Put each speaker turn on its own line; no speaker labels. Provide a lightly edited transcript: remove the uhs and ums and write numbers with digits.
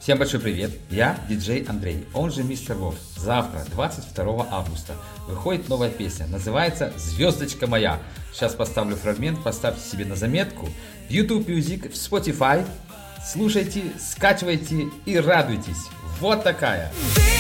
Всем большой привет, я диджей Андрей, он же Мистер Вов. Завтра, 22 августа, выходит новая песня, называется «Звездочка моя». Сейчас поставлю фрагмент, поставьте себе на заметку. В YouTube Music, в Spotify. Слушайте, скачивайте и радуйтесь. Вот такая.